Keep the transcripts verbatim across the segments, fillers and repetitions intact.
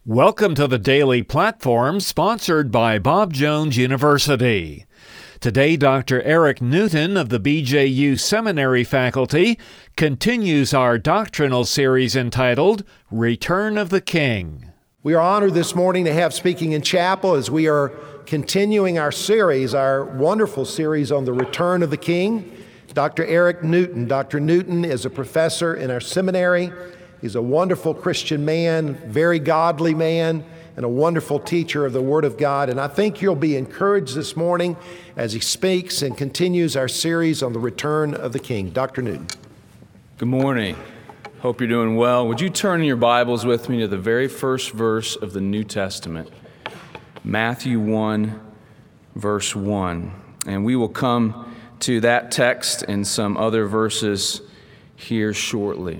Welcome to the Daily Platform, sponsored by Bob Jones University. Today, Doctor Eric Newton of the B J U Seminary faculty continues our doctrinal series entitled Return of the King. We are honored this morning to have speaking in chapel as we are continuing our series, our wonderful series on the Return of the King. Doctor Eric Newton. Doctor Newton is a professor in our seminary. He's a wonderful Christian man, very godly man, and a wonderful teacher of the Word of God. And I think you'll be encouraged this morning as he speaks and continues our series on the Return of the King. Doctor Newton. Good morning. Hope you're doing well. Would you turn in your Bibles with me to the very first verse of the New Testament, Matthew one, verse one. And we will come to that text and some other verses here shortly.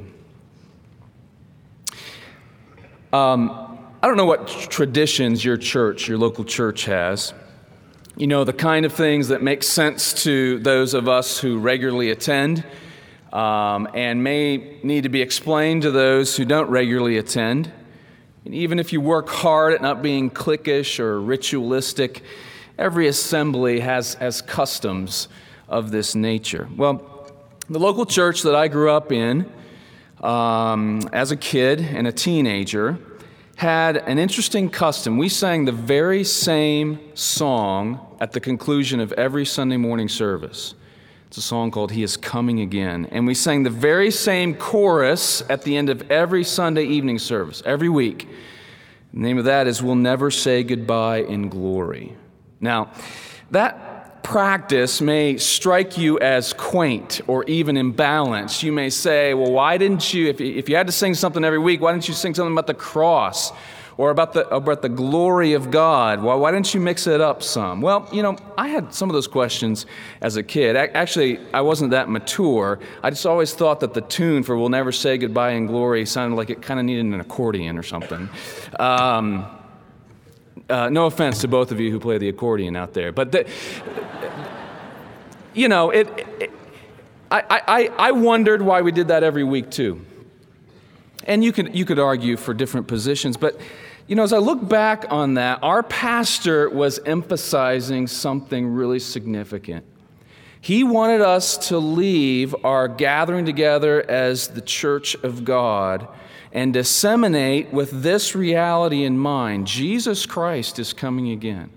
Um, I don't know what traditions your church, your local church has. You know, the kind of things that make sense to those of us who regularly attend um, and may need to be explained to those who don't regularly attend. And even if you work hard at not being cliquish or ritualistic, every assembly has, has customs of this nature. Well, the local church that I grew up in Um, as a kid and a teenager, had an interesting custom. We sang the very same song at the conclusion of every Sunday morning service. It's a song called He Is Coming Again. And we sang the very same chorus at the end of every Sunday evening service, every week. The name of that is We'll Never Say Goodbye in Glory. Now, that practice may strike you as quaint or even imbalanced. You may say, well, why didn't you, if you, if you had to sing something every week, why didn't you sing something about the cross or about the about the glory of God? Why, why didn't you mix it up some? Well, you know, I had some of those questions as a kid. Actually, I wasn't that mature. I just always thought that the tune for We'll Never Say Goodbye in Glory sounded like it kind of needed an accordion or something. Um, uh, no offense to both of you who play the accordion out there, but the, you know, it, it I, I, I wondered why we did that every week too. And you could you could argue for different positions, but you know, as I look back on that, our pastor was emphasizing something really significant. He wanted us to leave our gathering together as the church of God and disseminate with this reality in mind: Jesus Christ is coming again.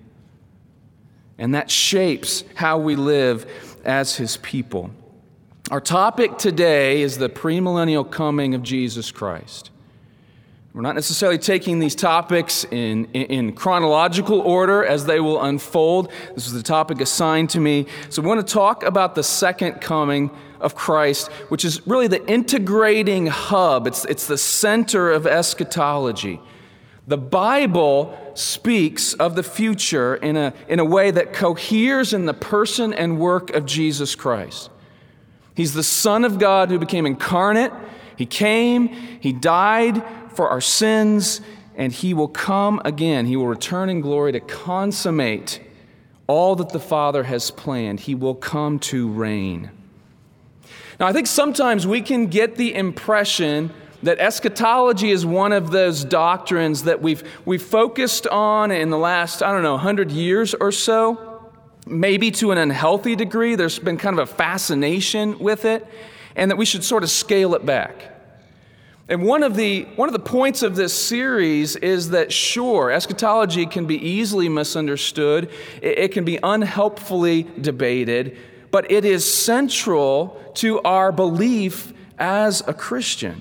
And that shapes how we live as His people. Our topic today is the premillennial coming of Jesus Christ. We're not necessarily taking these topics in, in, in chronological order as they will unfold. This is the topic assigned to me. So we want to talk about the second coming of Christ, which is really the integrating hub. It's, it's the center of eschatology. The Bible speaks of the future in a, in a way that coheres in the person and work of Jesus Christ. He's the Son of God who became incarnate. He came, He died for our sins, and He will come again. He will return in glory to consummate all that the Father has planned. He will come to reign. Now, I think sometimes we can get the impression that eschatology is one of those doctrines that we've we've focused on in the last, I don't know, one hundred years or so, maybe to an unhealthy degree. There's been kind of a fascination with it, and that we should sort of scale it back. And one of the one of the points of this series is that, sure, eschatology can be easily misunderstood. It, it can be unhelpfully debated, but it is central to our belief as a Christian.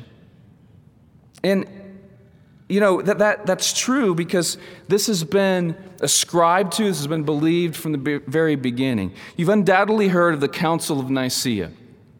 And, you know, that, that that's true because this has been ascribed to, this has been believed from the be- very beginning. You've undoubtedly heard of the Council of Nicaea.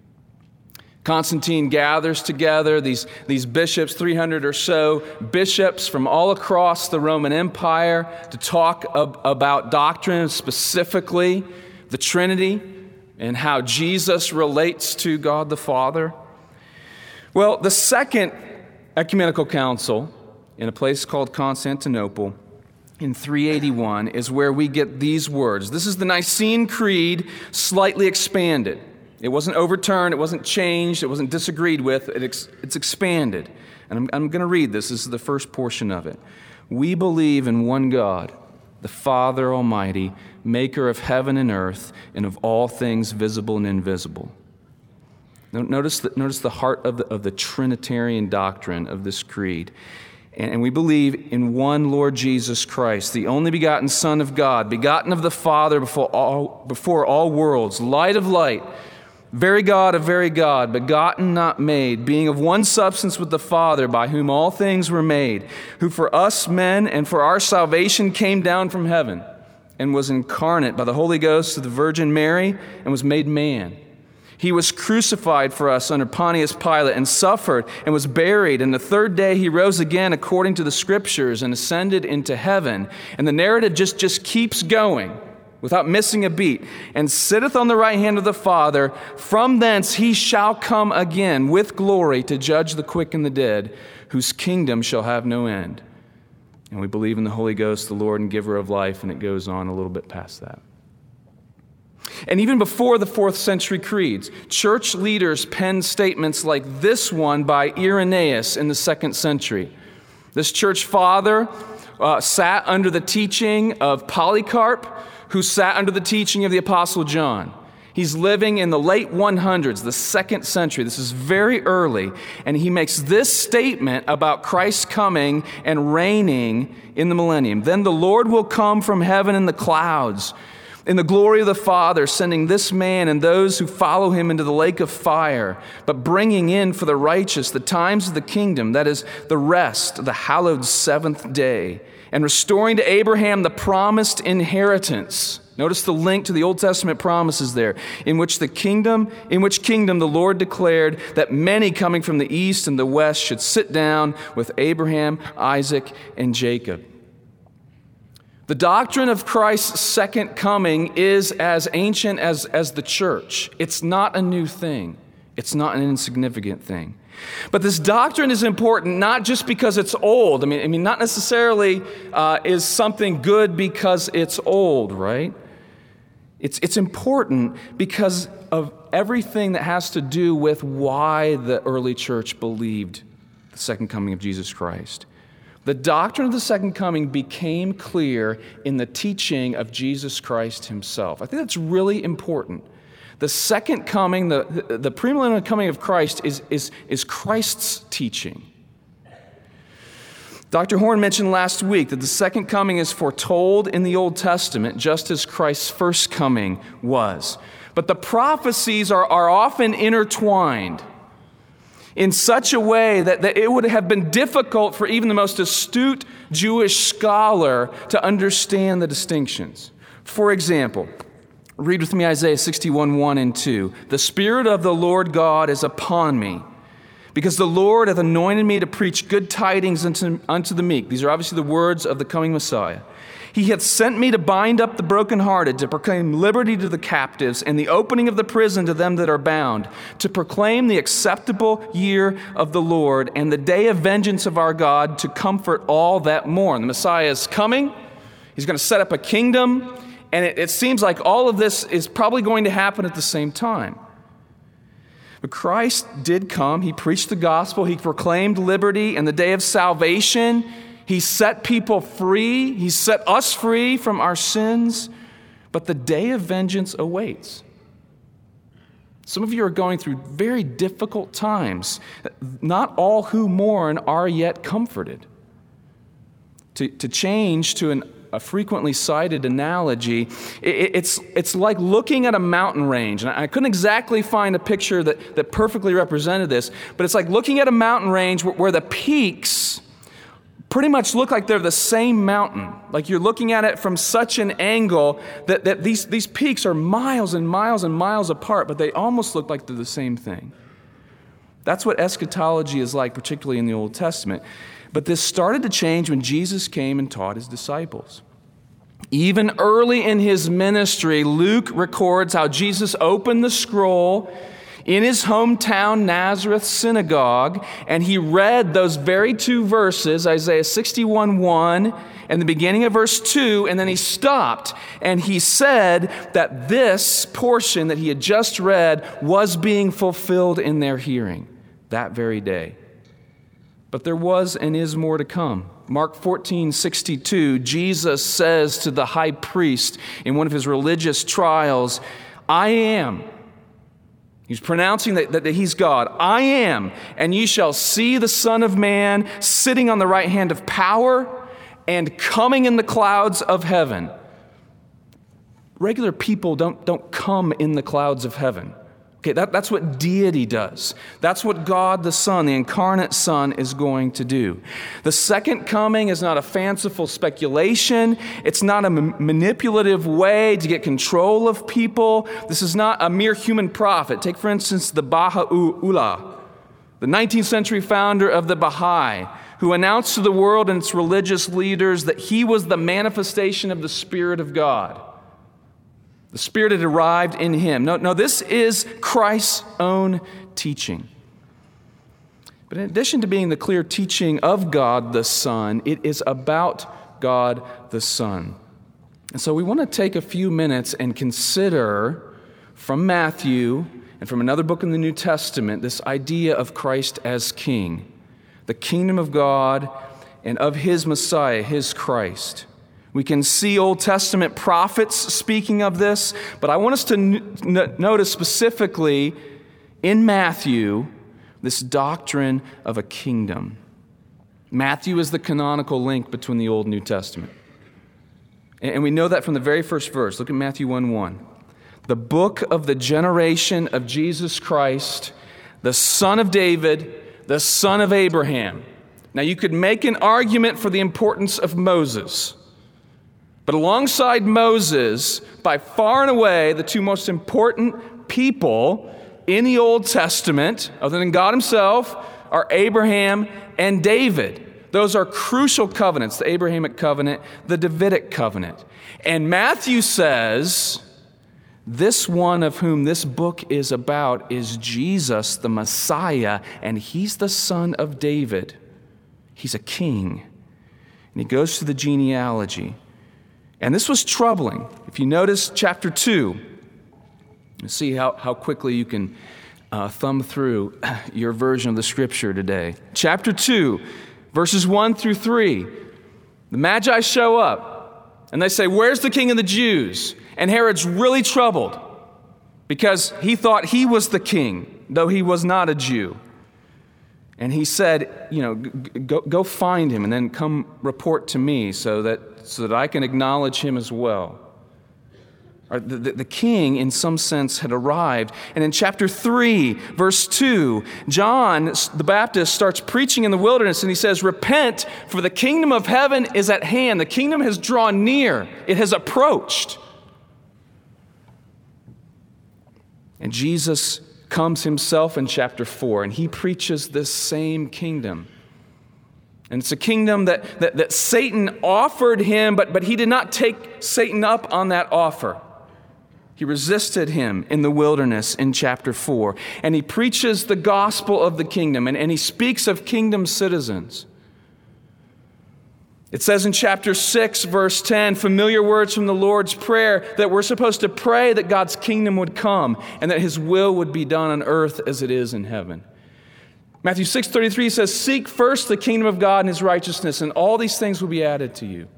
Constantine gathers together these, these bishops, three hundred or so bishops from all across the Roman Empire to talk ab- about doctrine, specifically the Trinity and how Jesus relates to God the Father. Well, the second Ecumenical Council in a place called Constantinople in three eighty-one is where we get these words. This is the Nicene Creed slightly expanded. It wasn't overturned, it wasn't changed, it wasn't disagreed with, it ex- it's expanded. And I'm, I'm going to read this. This is the first portion of it. We believe in one God, the Father Almighty, maker of heaven and earth, and of all things visible and invisible. Notice the, notice the heart of the, of the Trinitarian doctrine of this creed. And, and we believe in one Lord Jesus Christ, the only begotten Son of God, begotten of the Father before all, before all worlds, light of light, very God of very God, begotten, not made, being of one substance with the Father, by whom all things were made, who for us men and for our salvation came down from heaven, and was incarnate by the Holy Ghost of the Virgin Mary, and was made man. He was crucified for us under Pontius Pilate, and suffered, and was buried, and the third day he rose again according to the Scriptures, and ascended into heaven. And the narrative just, just keeps going, without missing a beat, and sitteth on the right hand of the Father. From thence he shall come again with glory to judge the quick and the dead, whose kingdom shall have no end. And we believe in the Holy Ghost, the Lord and giver of life, and it goes on a little bit past that. And even before the fourth century creeds, church leaders penned statements like this one by Irenaeus in the second century. This church father uh, sat under the teaching of Polycarp, who sat under the teaching of the Apostle John. He's living in the late hundreds, the second century. This is very early. And he makes this statement about Christ coming and reigning in the millennium. Then the Lord will come from heaven in the clouds, in the glory of the Father, sending this man and those who follow him into the lake of fire, but bringing in for the righteous the times of the kingdom, that is, the rest of the hallowed seventh day, and restoring to Abraham the promised inheritance. Notice the link to the Old Testament promises there, in which the kingdom, in which kingdom the Lord declared that many coming from the east and the west should sit down with Abraham, Isaac, and Jacob. The doctrine of Christ's second coming is as ancient as, as the church. It's not a new thing. It's not an insignificant thing. But this doctrine is important not just because it's old. I mean, I mean, not necessarily uh, is something good because it's old, right? It's, it's important because of everything that has to do with why the early church believed the second coming of Jesus Christ. The doctrine of the second coming became clear in the teaching of Jesus Christ himself. I think that's really important. The second coming, the, the, the premillennial coming of Christ is, is, is Christ's teaching. Doctor Horn mentioned last week that the second coming is foretold in the Old Testament just as Christ's first coming was. But the prophecies are, are often intertwined in such a way that, that it would have been difficult for even the most astute Jewish scholar to understand the distinctions. For example, read with me Isaiah sixty-one, one and two. The Spirit of the Lord God is upon me, because the Lord hath anointed me to preach good tidings unto, unto the meek. These are obviously the words of the coming Messiah. He hath sent me to bind up the brokenhearted, to proclaim liberty to the captives, and the opening of the prison to them that are bound, to proclaim the acceptable year of the Lord, and the day of vengeance of our God, to comfort all that mourn. The Messiah is coming. He's going to set up a kingdom. And it, it seems like all of this is probably going to happen at the same time. But Christ did come. He preached the gospel. He proclaimed liberty and the day of salvation. He set people free. He set us free from our sins. But the day of vengeance awaits. Some of you are going through very difficult times. Not all who mourn are yet comforted. To, to change to an a frequently cited analogy, it, it's, it's like looking at a mountain range. And I couldn't exactly find a picture that, that perfectly represented this, but it's like looking at a mountain range where, where the peaks pretty much look like they're the same mountain. Like you're looking at it from such an angle that, that these, these peaks are miles and miles and miles apart, but they almost look like they're the same thing. That's what eschatology is like, particularly in the Old Testament. But this started to change when Jesus came and taught his disciples. Even early in his ministry, Luke records how Jesus opened the scroll in his hometown Nazareth synagogue, and he read those very two verses, Isaiah sixty-one, one, and the beginning of verse two, and then he stopped, and he said that this portion that he had just read was being fulfilled in their hearing that very day. But there was and is more to come. Mark fourteen sixty-two, Jesus says to the high priest in one of his religious trials, I am. He's pronouncing that, that he's God. I am, and ye shall see the Son of Man sitting on the right hand of power and coming in the clouds of heaven. Regular people don't, don't come in the clouds of heaven. Okay, that, that's what deity does. That's what God the Son, the incarnate Son, is going to do. The second coming is not a fanciful speculation. It's not a ma- manipulative way to get control of people. This is not a mere human prophet. Take, for instance, the Baha'u'llah, the nineteenth century founder of the Baha'i, who announced to the world and its religious leaders that he was the manifestation of the Spirit of God. The Spirit had arrived in him. No, no, this is Christ's own teaching. But in addition to being the clear teaching of God the Son, it is about God the Son. And so we want to take a few minutes and consider from Matthew and from another book in the New Testament this idea of Christ as King, the kingdom of God and of his Messiah, his Christ. We can see Old Testament prophets speaking of this, but I want us to n- notice specifically in Matthew this doctrine of a kingdom. Matthew is the canonical link between the Old and New Testament. And we know that from the very first verse. Look at Matthew one one. The book of the generation of Jesus Christ, the son of David, the son of Abraham. Now you could make an argument for the importance of Moses. But alongside Moses, by far and away, the two most important people in the Old Testament, other than God himself, are Abraham and David. Those are crucial covenants, the Abrahamic covenant, the Davidic covenant. And Matthew says, this one of whom this book is about is Jesus, the Messiah, and he's the son of David. He's a king. And he goes to the genealogy. And this was troubling. If you notice chapter two, you see how, how quickly you can uh, thumb through your version of the scripture today. Chapter two, verses one through three. The Magi show up, and they say, where's the king of the Jews? And Herod's really troubled because he thought he was the king, though he was not a Jew. And he said, you know, go, go find him and then come report to me so that so that I can acknowledge him as well. The, the, the king, in some sense, had arrived. And in chapter three, verse two, John the Baptist starts preaching in the wilderness, and he says, repent, for the kingdom of heaven is at hand. The kingdom has drawn near. It has approached. And Jesus comes himself in chapter four, and he preaches this same kingdom. And it's a kingdom that, that, that Satan offered him, but, but he did not take Satan up on that offer. He resisted him in the wilderness in chapter four. And he preaches the gospel of the kingdom, and, and he speaks of kingdom citizens. It says in chapter six, verse ten, familiar words from the Lord's Prayer, that we're supposed to pray that God's kingdom would come and that his will would be done on earth as it is in heaven. Matthew six thirty-three says, seek first the kingdom of God and his righteousness, and all these things will be added to you.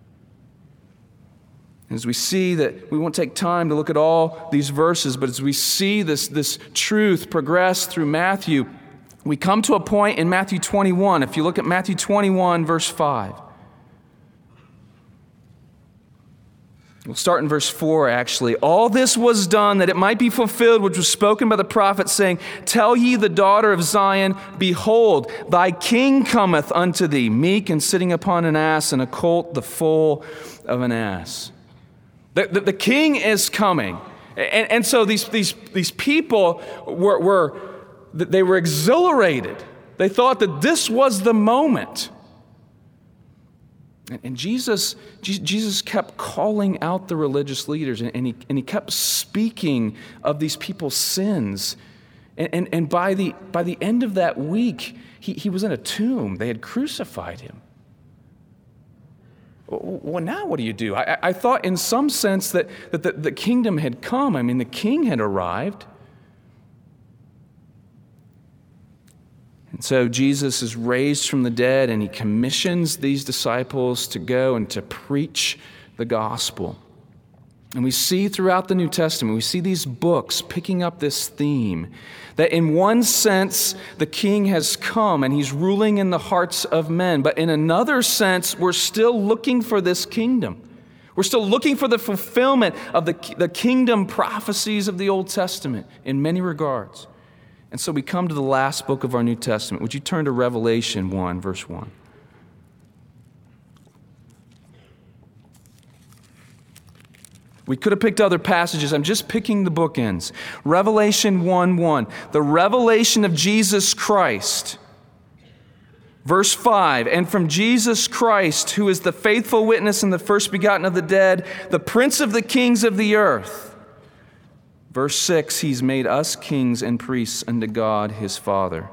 As we see that, we won't take time to look at all these verses, but as we see this, this truth progress through Matthew, we come to a point in Matthew twenty-one. If you look at Matthew twenty-one, verse five. We'll start in verse four, actually. All this was done that it might be fulfilled, which was spoken by the prophet, saying, tell ye the daughter of Zion, behold, thy king cometh unto thee, meek and sitting upon an ass, and a colt the foal of an ass. The, the, the king is coming. And, and so these, these, these people were, were, they were exhilarated. They thought that this was the moment. And Jesus, Jesus kept calling out the religious leaders, and he, and he kept speaking of these people's sins. And, and, and by the, by the end of that week, he, he was in a tomb. They had crucified him. Well, now what do you do? I, I thought in some sense that, that the, the kingdom had come. I mean, the king had arrived. So Jesus is raised from the dead, and he commissions these disciples to go and to preach the gospel. And we see throughout the New Testament, we see these books picking up this theme, that in one sense, the king has come and he's ruling in the hearts of men. But in another sense, we're still looking for this kingdom. We're still looking for the fulfillment of the, the kingdom prophecies of the Old Testament in many regards. And so we come to the last book of our New Testament. Would you turn to Revelation one, verse one? We could have picked other passages. I'm just picking the bookends. Revelation one one, the revelation of Jesus Christ. Verse five, and from Jesus Christ, who is the faithful witness and the first begotten of the dead, the prince of the kings of the earth. Verse six, he's made us kings and priests unto God his Father.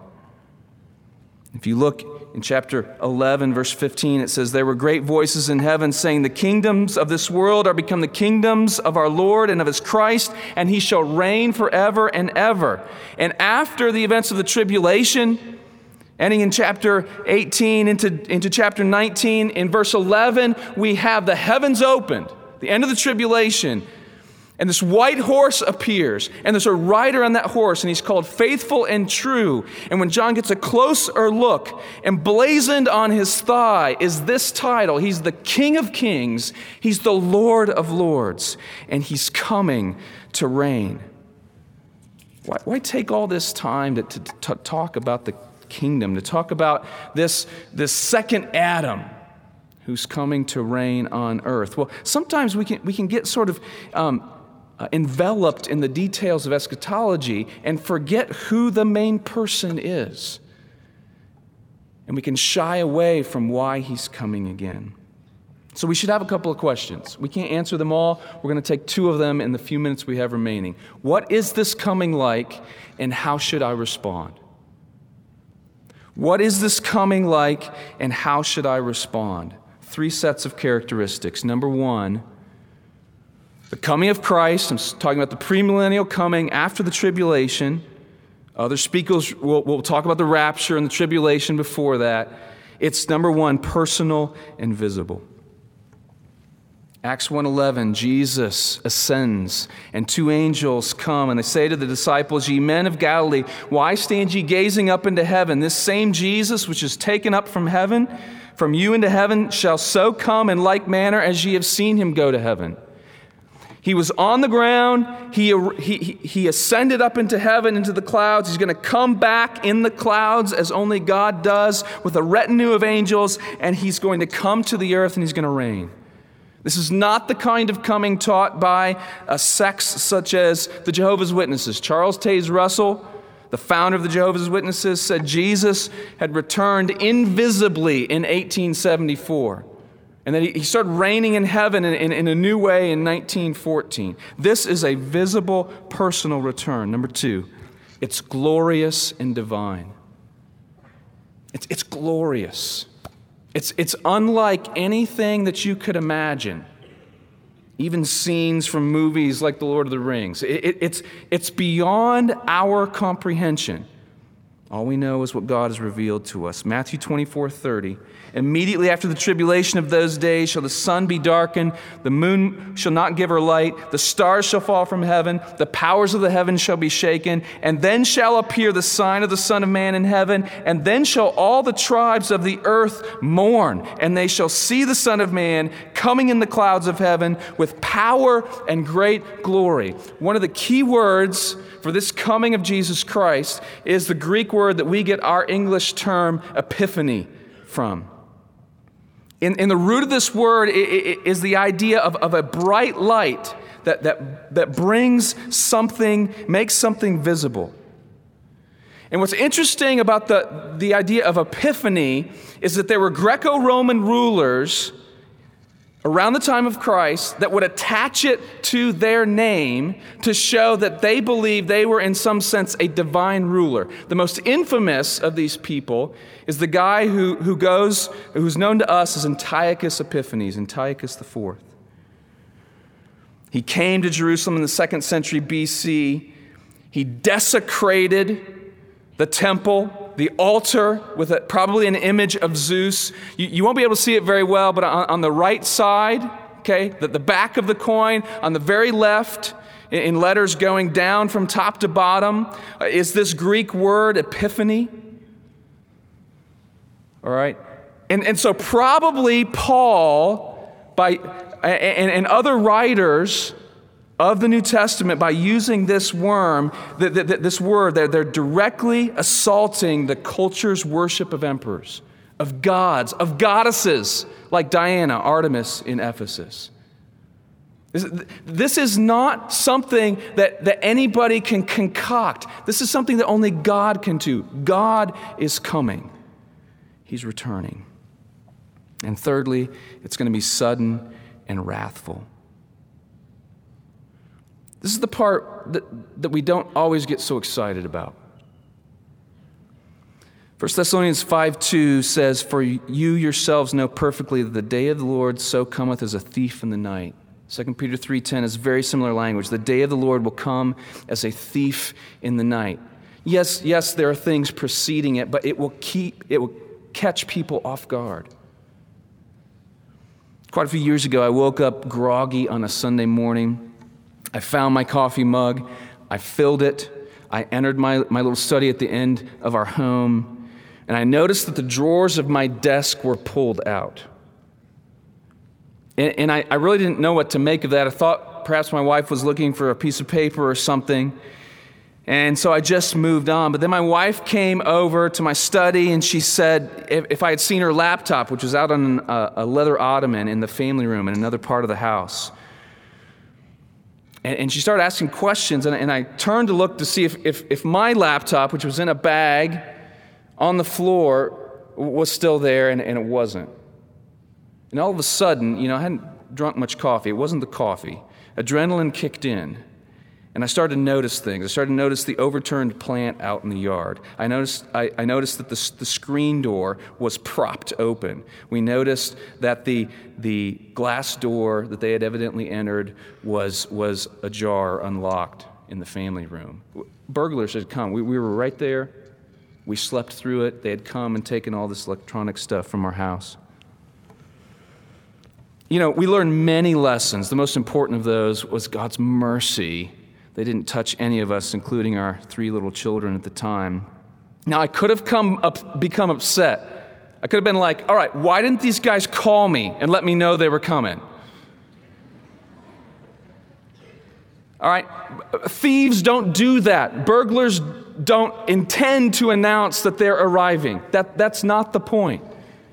If you look in chapter eleven, verse fifteen, it says, there were great voices in heaven saying, the kingdoms of this world are become the kingdoms of our Lord and of his Christ, and he shall reign forever and ever. And after the events of the tribulation, ending in chapter eighteen into, into chapter nineteen, in verse eleven, we have the heavens opened, the end of the tribulation. And this white horse appears, and there's a rider on that horse, and he's called Faithful and True. And when John gets a closer look, emblazoned on his thigh is this title. He's the King of Kings. He's the Lord of Lords, and he's coming to reign. Why, why take all this time to, to, to talk about the kingdom, to talk about this, this second Adam who's coming to reign on earth? Well, sometimes we can, we can get sort of um, Uh, enveloped in the details of eschatology and forget who the main person is. And we can shy away from why he's coming again. So we should have a couple of questions. We can't answer them all. We're going to take two of them in the few minutes we have remaining. What is this coming like, and how should I respond? What is this coming like, and how should I respond? Three sets of characteristics. Number one, the coming of Christ. I'm talking about the premillennial coming after the tribulation. Other speakers will, will talk about the rapture and the tribulation before that. It's, number one, personal and visible. Acts one eleven, Jesus ascends, and two angels come, and they say to the disciples, ye men of Galilee, why stand ye gazing up into heaven? This same Jesus which is taken up from heaven, from you into heaven, shall so come in like manner as ye have seen him go to heaven. He was on the ground. He, he, he ascended up into heaven, into the clouds. He's going to come back in the clouds as only God does with a retinue of angels, and he's going to come to the earth and he's going to reign. This is not the kind of coming taught by a sects such as the Jehovah's Witnesses. Charles Taze Russell, the founder of the Jehovah's Witnesses, said Jesus had returned invisibly in eighteen seventy-four. And then he started reigning in heaven in, in, in a new way in nineteen fourteen. This is a visible, personal return. Number two, it's glorious and divine. It's, it's glorious. It's, it's unlike anything that you could imagine. Even scenes from movies like The Lord of the Rings. It, it, it's, it's beyond our comprehension. All we know is what God has revealed to us. Matthew twenty-four thirty. Immediately after the tribulation of those days shall the sun be darkened, the moon shall not give her light, the stars shall fall from heaven, the powers of the heavens shall be shaken, and then shall appear the sign of the Son of Man in heaven, and then shall all the tribes of the earth mourn, and they shall see the Son of Man coming in the clouds of heaven with power and great glory. One of the key words for this coming of Jesus Christ is the Greek word that we get our English term epiphany from. In, in the root of this word is the idea of, of a bright light that, that, that brings something, makes something visible. And what's interesting about the, the idea of epiphany is that there were Greco-Roman rulers around the time of Christ that would attach it to their name to show that they believed they were in some sense a divine ruler. The most infamous of these people is the guy who, who goes, who's known to us as Antiochus Epiphanes, Antiochus the Fourth. He came to Jerusalem in the second century B C. He desecrated the temple. the altar with a, probably an image of Zeus. You, you won't be able to see it very well, but on, on the right side, okay, the, the back of the coin, on the very left, in, in letters going down from top to bottom, uh, is this Greek word epiphany. All right? And, and so probably Paul, by and, and other writers of the New Testament, by using this worm, the, the, the, this word, they're, they're directly assaulting the culture's worship of emperors, of gods, of goddesses, like Diana, Artemis in Ephesus. This, this is not something that, that anybody can concoct. This is something that only God can do. God is coming. He's returning. And thirdly, it's going to be sudden and wrathful. This is the part that, that we don't always get so excited about. First Thessalonians five two says, "For you yourselves know perfectly that the day of the Lord so cometh as a thief in the night." Second Peter three ten is very similar language. The day of the Lord will come as a thief in the night. Yes, yes, there are things preceding it, but it will keep, it will catch people off guard. Quite a few years ago, I woke up groggy on a Sunday morning. I found my coffee mug, I filled it, I entered my, my little study at the end of our home, and I noticed that the drawers of my desk were pulled out. And, and I, I really didn't know what to make of that. I thought perhaps my wife was looking for a piece of paper or something, and so I just moved on. But then my wife came over to my study, and she said if, if I had seen her laptop, which was out on a, a leather ottoman in the family room in another part of the house. And she started asking questions, and, and I turned to look to see if, if, if my laptop, which was in a bag on the floor, was still there, and, and it wasn't. And all of a sudden, you know, I hadn't drunk much coffee. It wasn't the coffee. Adrenaline kicked in, and I started to notice things. I started to notice the overturned plant out in the yard. I noticed I, I noticed that the, the screen door was propped open. We noticed that the the glass door that they had evidently entered was was ajar, unlocked in the family room. Burglars had come. We, we were right there. We slept through it. They had come and taken all this electronic stuff from our house. You know, we learned many lessons. The most important of those was God's mercy. They didn't touch any of us, including our three little children at the time. Now, I could have come up, become upset. I could have been like, all right, why didn't these guys call me and let me know they were coming? All right, thieves don't do that. Burglars don't intend to announce that they're arriving. That, that's not the point.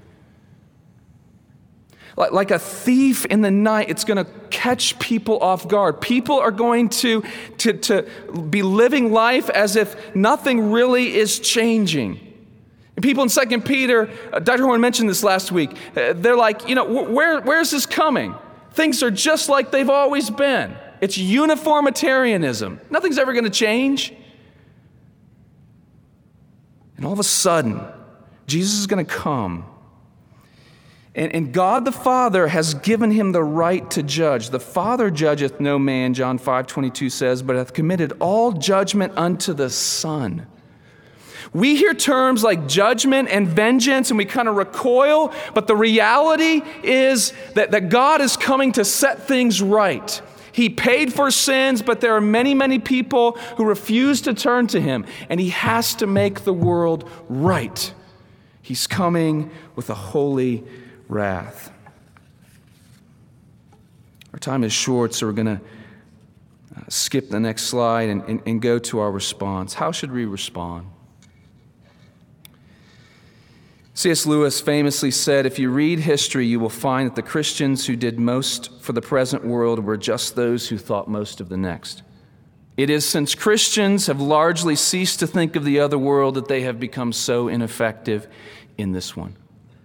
Like a thief in the night, it's going to catch people off guard. People are going to, to, to be living life as if nothing really is changing. And people in Second Peter, uh, Doctor Horn mentioned this last week, uh, they're like, you know, wh- where, where's this coming? Things are just like they've always been. It's uniformitarianism. Nothing's ever going to change. And all of a sudden, Jesus is going to come. And, and God the Father has given him the right to judge. The Father judgeth no man, John five twenty-two says, but hath committed all judgment unto the Son. We hear terms like judgment and vengeance, and we kind of recoil, but the reality is that, that God is coming to set things right. He paid for sins, but there are many, many people who refuse to turn to him, and he has to make the world right. He's coming with a holy wrath. Our time is short, so we're going to uh, skip the next slide and, and, and go to our response. How should we respond? C S Lewis famously said, if you read history, you will find that the Christians who did most for the present world were just those who thought most of the next. It is since Christians have largely ceased to think of the other world that they have become so ineffective in this one.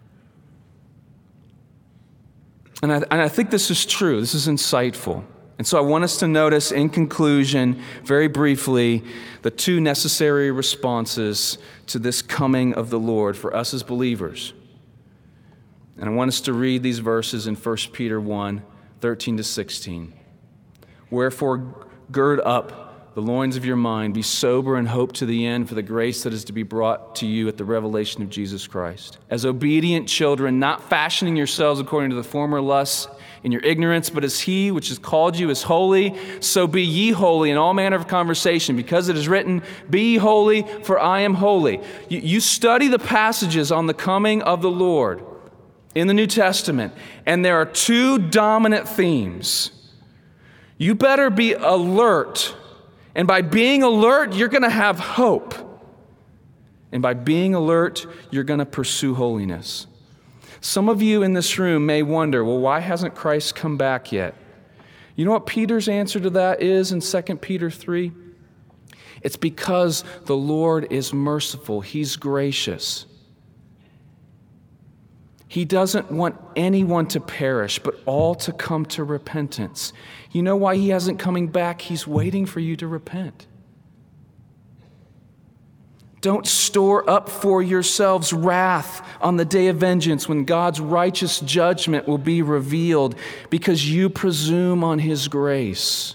And I, and I think this is true. This is insightful. And so I want us to notice in conclusion, very briefly, the two necessary responses to this coming of the Lord for us as believers. And I want us to read these verses in First Peter one, thirteen to sixteen. Wherefore, gird up the loins of your mind. Be sober and hope to the end for the grace that is to be brought to you at the revelation of Jesus Christ. As obedient children, not fashioning yourselves according to the former lusts in your ignorance, but as he which has called you is holy, so be ye holy in all manner of conversation, because it is written, be ye holy, for I am holy. You, you study the passages on the coming of the Lord in the New Testament, and there are two dominant themes. You better be alert, and by being alert, you're going to have hope. And by being alert, you're going to pursue holiness. Some of you in this room may wonder, well, why hasn't Christ come back yet? You know what Peter's answer to that is in Second Peter three? It's because the Lord is merciful. He's gracious. He doesn't want anyone to perish, but all to come to repentance. You know why he hasn't coming back? He's waiting for you to repent. Don't store up for yourselves wrath on the day of vengeance when God's righteous judgment will be revealed because you presume on his grace.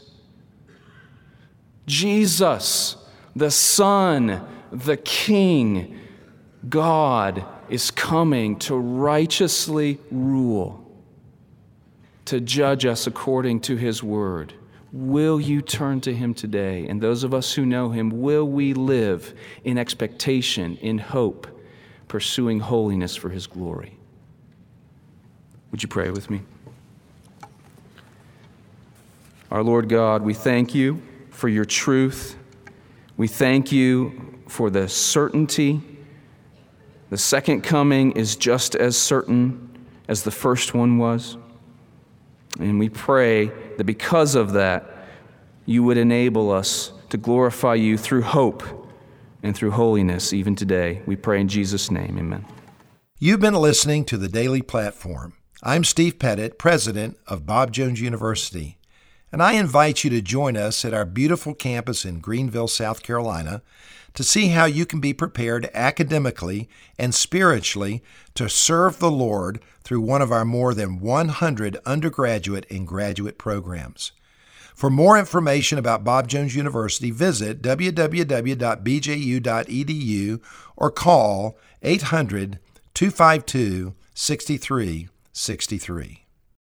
Jesus, the Son, the King, God is coming to righteously rule, to judge us according to his word. Will you turn to him today? And those of us who know him, will we live in expectation, in hope, pursuing holiness for his glory? Would you pray with me? Our Lord God, we thank you for your truth. We thank you for the certainty. The second coming is just as certain as the first one was. And we pray that because of that, you would enable us to glorify you through hope and through holiness even today. We pray in Jesus' name, amen. You've been listening to The Daily Platform. I'm Steve Pettit, president of Bob Jones University, and I invite you to join us at our beautiful campus in Greenville, South Carolina, to see how you can be prepared academically and spiritually to serve the Lord through one of our more than one hundred undergraduate and graduate programs. For more information about Bob Jones University, visit w w w dot b j u dot e d u or call eight hundred, two five two, six three six three.